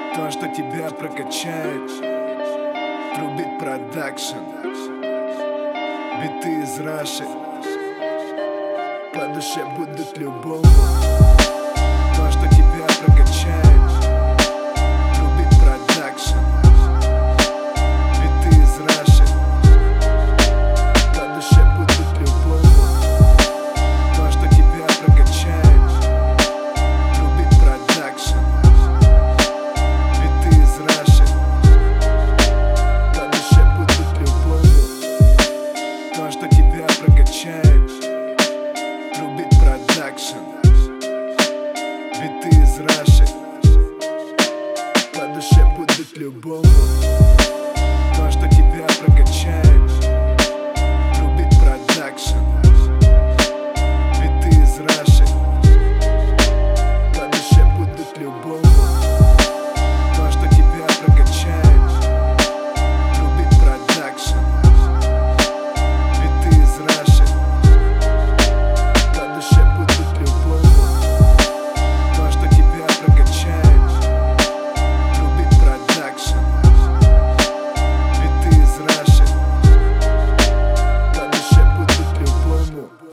То, что тебя прокачает. Трубит продакшн. Биты из Раши. По душе будут любому. То, что тебя прокачает. Трубит продакшн. Биты из Раши. По душе будут любому. То, что тебя прокачает. Трубит продакшн. Биты из Раши. По душе будут любому. То, что тебя прокачает. Трубит продакшн. Биты из Раши. По душе будут любому.